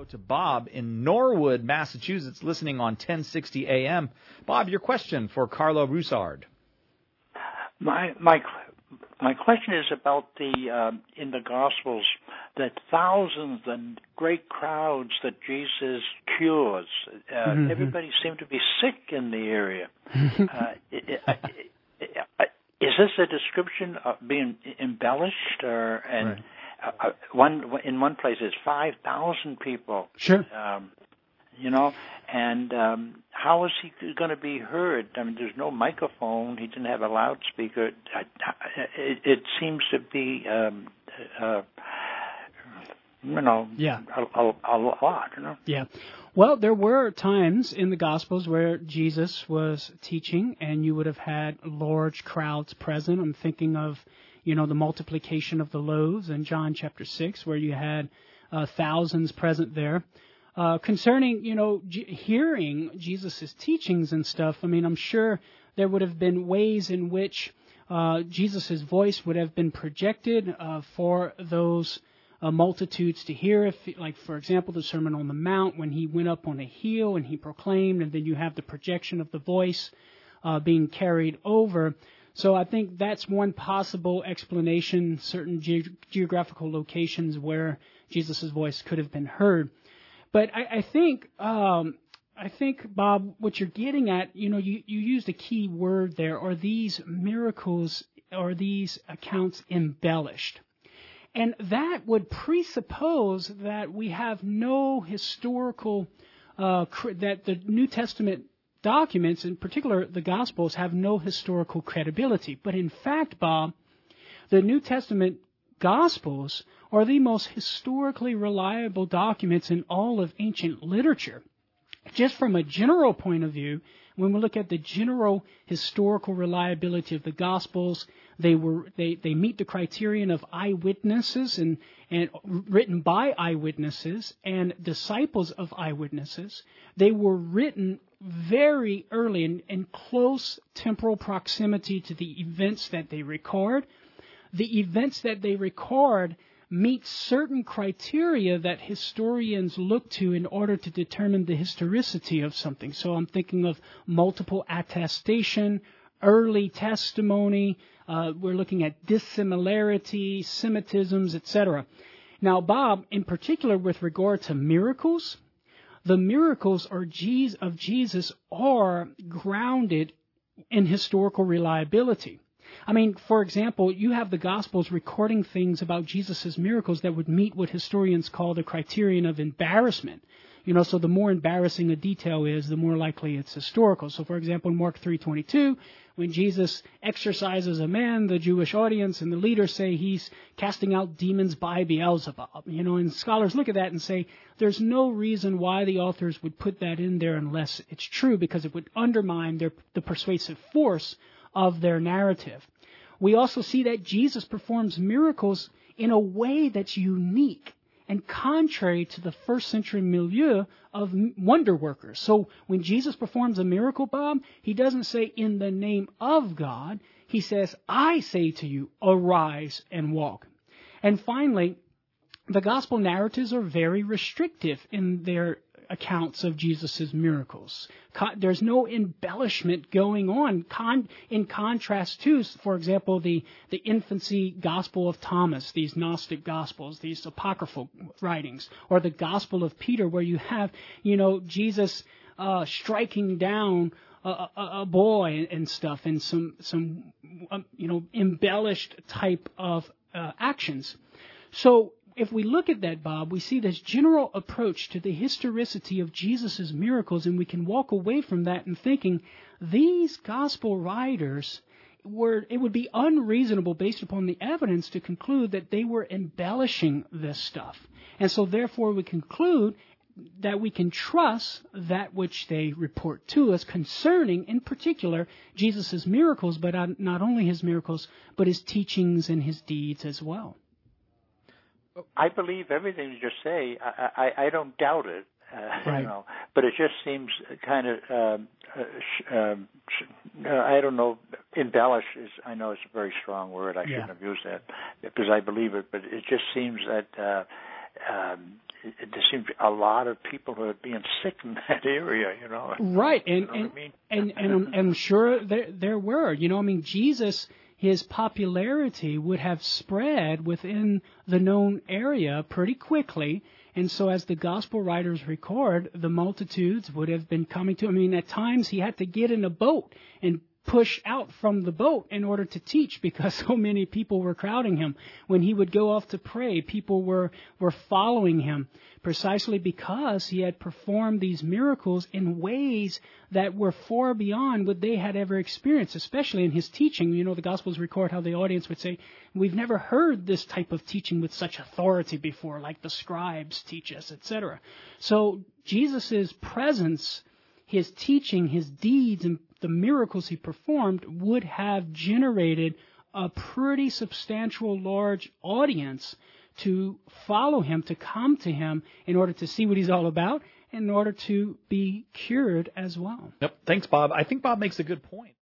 Go to Bob in Norwood, Massachusetts, listening on 1060 AM. Bob, your question for Carlo Broussard. My question is about the in the Gospels, that thousands and great crowds that Jesus cures. Everybody seemed to be sick in the area. Is this a description of being embellished, or and right. In one place it's 5,000 people? Sure. And how is he going to be heard? I mean, there's no microphone. He didn't have a loudspeaker. It seems to be, a lot. Yeah. Well, there were times in the Gospels where Jesus was teaching, and you would have had large crowds present. I'm thinking of, the multiplication of the loaves in John chapter 6, where you had thousands present there. Concerning, hearing Jesus' teachings and stuff, I mean, I'm sure there would have been ways in which Jesus' voice would have been projected for those multitudes to hear. If, like, for example, the Sermon on the Mount, when he went up on a hill and he proclaimed, and then you have the projection of the voice being carried over. So I think that's one possible explanation, certain geographical locations where Jesus' voice could have been heard. But I think, Bob, what you're getting at, you used a key word there. Are these miracles, are these accounts embellished? And that would presuppose that we have no historical, that the New Testament documents, in particular the Gospels, have no historical credibility. But in fact, Bob, the New Testament Gospels are the most historically reliable documents in all of ancient literature. Just from a general point of view, when we look at the general historical reliability of the Gospels, they meet the criterion of eyewitnesses and written by eyewitnesses and disciples of eyewitnesses. They were written very early in close temporal proximity to the events that they record. The events that they record meet certain criteria that historians look to in order to determine the historicity of something. So I'm thinking of multiple attestation, early testimony. We're looking at dissimilarity, Semitisms, etc. Now, Bob, in particular with regard to miracles, the miracles of Jesus are grounded in historical reliability. I mean, for example, you have the Gospels recording things about Jesus' miracles that would meet what historians call the criterion of embarrassment. So the more embarrassing a detail is, the more likely it's historical. So, for example, in Mark 3:22, when Jesus exorcises a man, the Jewish audience and the leaders say he's casting out demons by Beelzebub. And scholars look at that and say there's no reason why the authors would put that in there unless it's true, because it would undermine the persuasive force of their narrative. We also see that Jesus performs miracles in a way that's unique and contrary to the first century milieu of wonder workers. So when Jesus performs a miracle, Bob, he doesn't say in the name of God. He says, I say to you, arise and walk. And finally, the gospel narratives are very restrictive in their accounts of Jesus' miracles. There's no embellishment going on in contrast to, for example, the infancy gospel of Thomas, these Gnostic gospels, these apocryphal writings, or the gospel of Peter, where you have, Jesus striking down a boy and stuff, and some embellished type of actions. So if we look at that, Bob, we see this general approach to the historicity of Jesus' miracles, and we can walk away from that and thinking these gospel writers it would be unreasonable based upon the evidence to conclude that they were embellishing this stuff. And so therefore we conclude that we can trust that which they report to us concerning, in particular, Jesus' miracles, but not only his miracles, but his teachings and his deeds as well. I believe everything you just say. I don't doubt it, right. But it just seems kind of, I don't know, embellish is, I know it's a very strong word. I shouldn't have used that because I believe it, but it just seems that there seems a lot of people who are being sick in that area, you know. Right, and you know what I mean? and I'm sure there were, you know, I mean, Jesus, his popularity would have spread within the known area pretty quickly. And so as the gospel writers record, the multitudes would have been coming to him. I mean, at times he had to get in a boat and push out from the boat in order to teach because so many people were crowding him. When he would go off to pray, people were following him precisely because he had performed these miracles in ways that were far beyond what they had ever experienced, especially in his teaching. You know, the Gospels record how the audience would say, "We've never heard this type of teaching with such authority before, like the scribes teach us," etc. So Jesus' presence, his teaching, his deeds, and the miracles he performed would have generated a pretty substantial, large audience to follow him, to come to him in order to see what he's all about, in order to be cured as well. Yep. Thanks, Bob. I think Bob makes a good point.